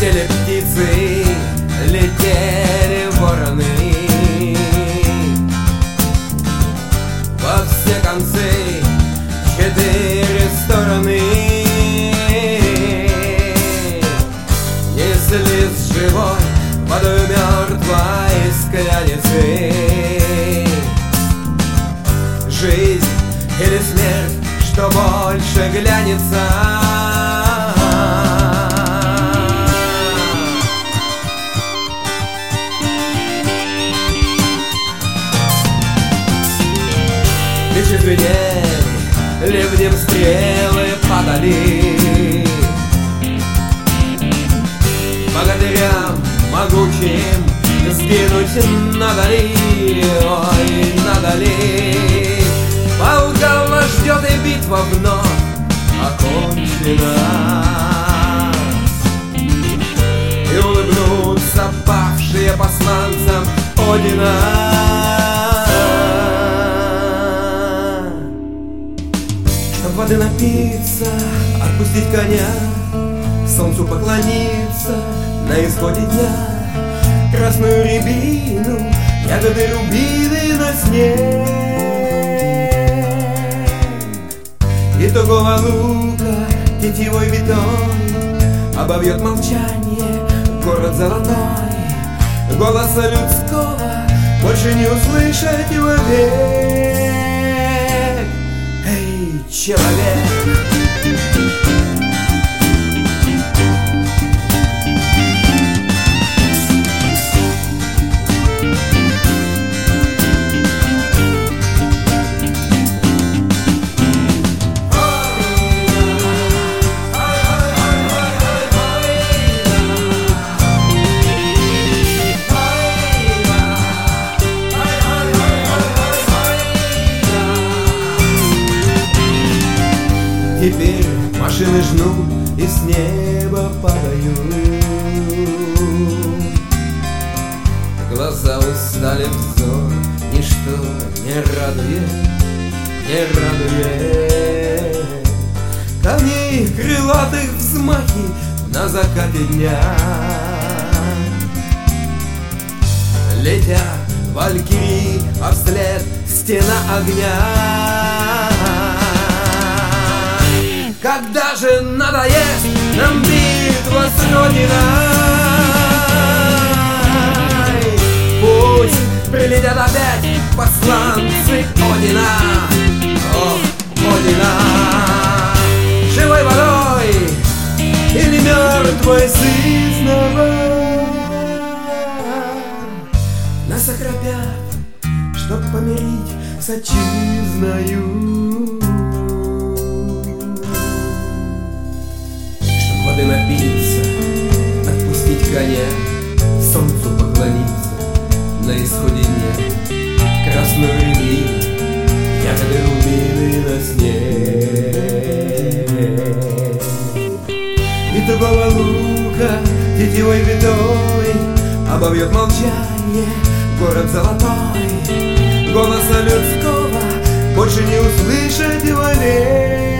Летели птицы, летели вороны во все концы, 4 стороны. Неслись живой водой мертвой скляницы. Жизнь или смерть, что больше глянется. Мечи звенели, ливнем стрелы падали. Богатырям могучим сгинуть надали, ой, надали. Полка вас ждет, и битва вновь окончена. И улыбнутся павшие посланцам Одина. Чтоб воды напиться, отпустить коня, солнцу поклониться на исходе дня. Красную рябину, ягоды рубины на снег. И тугого лука тетивой витой обовьет молчание город золотой. Голоса людского больше не услышать вовек. Эй, человек! Теперь машины жнут и с неба падают. Глаза устали, взор ничто не радует, не радует. Камней крылатых взмахи на закате дня. Летят валькирии, а вслед стена огня. Когда же надоест нам битва с Родиной? Пусть прилетят опять посланцы Одина. Ох, Одина! Живой водой или мертвой сызнова нас окропят, чтоб помирить с отчизною. Воды напиться, отпустить коня, солнцу поклониться на исходе дня. Красную рябину, ягоды рубины на снег. И тугого лука тетивой витой обовьет молчание город золотой. Голоса людского больше не услышать вовек.